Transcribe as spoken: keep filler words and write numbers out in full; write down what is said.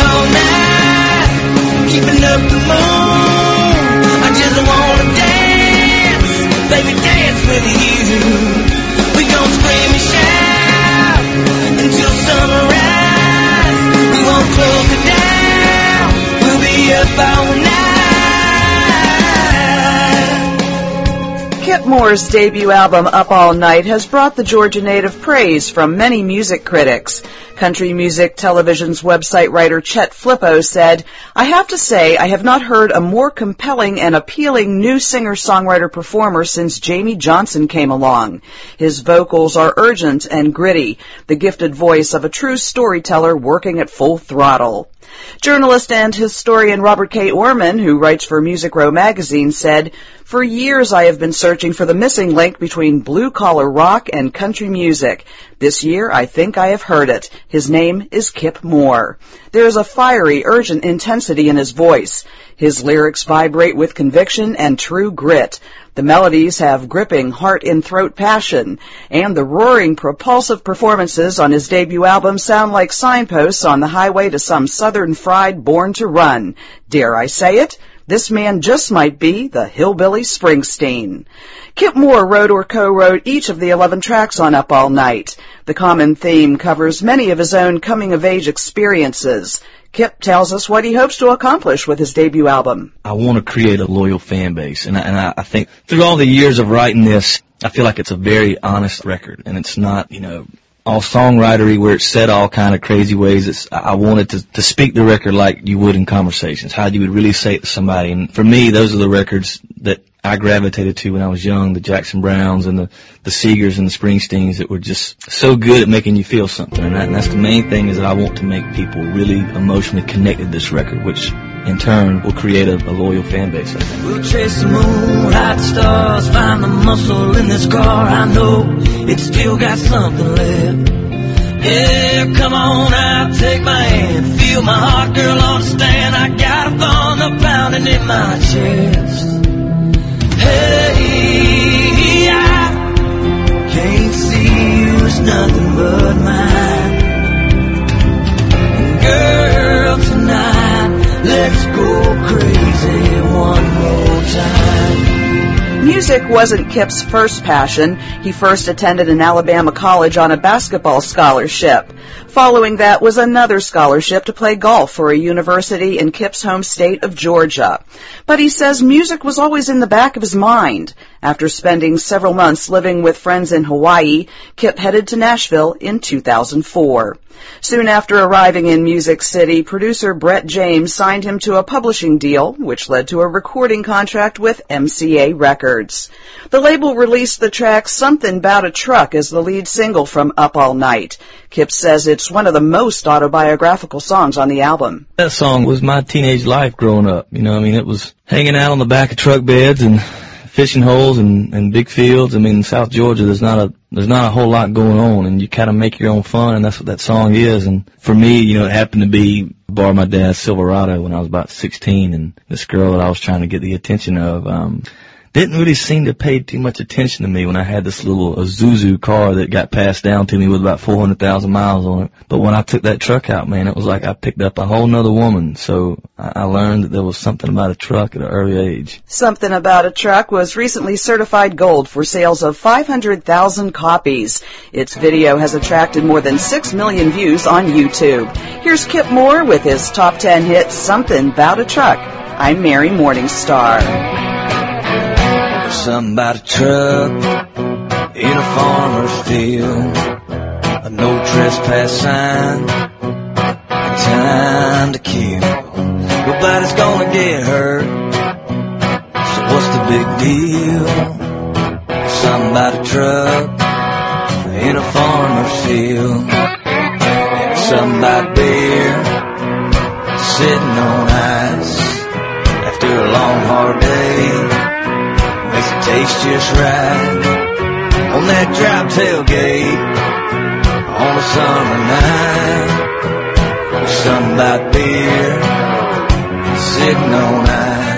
all night, keeping up the moon. I just wanna dance, baby, dance with you. We gon' scream and shout until sunrise. We won't close it down, we'll be up all night. Kip Moore's debut album, Up All Night, has brought the Georgia native praise from many music critics. Country Music Television's website writer Chet Flippo said, "I have to say I have not heard a more compelling and appealing new singer-songwriter-performer since Jamie Johnson came along. His vocals are urgent and gritty, the gifted voice of a true storyteller working at full throttle." Journalist and historian Robert K. Orman, who writes for Music Row magazine, said, "For years I have been searching for the missing link between blue-collar rock and country music. This year I think I have heard it. His name is Kip Moore. There is a fiery, urgent intensity in his voice. His lyrics vibrate with conviction and true grit. The melodies have gripping heart-in-throat passion, and the roaring, propulsive performances on his debut album sound like signposts on the highway to some southern fried born to run. Dare I say it? This man just might be the hillbilly Springsteen." Kip Moore wrote or co-wrote each of the eleven tracks on Up All Night. The common theme covers many of his own coming-of-age experiences. Kip tells us what he hopes to accomplish with his debut album. I want to create a loyal fan base, and I, and I, I think through all the years of writing this, I feel like it's a very honest record, and it's not, you know, all songwritery where it's said all kind of crazy ways. It's, I wanted to, to speak the record like you would in conversations, how you would really say it to somebody. And for me, those are the records that I gravitated to when I was young, the Jackson Browns and the, the Seegers and the Springsteens that were just so good at making you feel something. And, that, and that's the main thing, is that I want to make people really emotionally connected to this record, which in turn will create a, a loyal fan base, I think. We'll chase the moon, hide the stars, find the muscle in this car. I know it's still got something left. Yeah, come on out, take my hand, feel my heart, girl, understand. I got a thunder pounding in my chest. Hey, I can't see you as nothing but mine. Girl, tonight, let's go crazy one more time. Music wasn't Kip's first passion. He first attended an Alabama college on a basketball scholarship. Following that was another scholarship to play golf for a university in Kip's home state of Georgia. But he says music was always in the back of his mind. After spending several months living with friends in Hawaii, Kip headed to Nashville in two thousand four. Soon after arriving in Music City, producer Brett James signed him to a publishing deal, which led to a recording contract with M C A Records. The label released the track Something 'Bout a Truck as the lead single from Up All Night. Kip says it's one of the most autobiographical songs on the album. That song was my teenage life growing up. You know, I mean, it was hanging out on the back of truck beds and fishing holes and, and big fields. I mean, in South Georgia, there's not a there's not a whole lot going on, and you kind of make your own fun, and that's what that song is. And for me, you know, it happened to be I borrowed my dad's Silverado when I was about sixteen, and this girl that I was trying to get the attention of um didn't really seem to pay too much attention to me when I had this little Isuzu car that got passed down to me with about four hundred thousand miles on it. But when I took that truck out, man, it was like I picked up a whole nother woman. So I learned that there was something about a truck at an early age. Something About a Truck was recently certified gold for sales of five hundred thousand copies. Its video has attracted more than six million views on YouTube. Here's Kip Moore with his top ten hit, Something 'Bout a Truck. I'm Mary Morningstar. Something about a truck in a farmer's field, a no trespass sign, time to kill. Nobody's gonna get hurt, so what's the big deal? Something about a truck in a farmer's field, something about beer sitting on ice after a long hard day. Makes it taste just right on that drop tailgate on a summer night. Something about beer sitting on ice.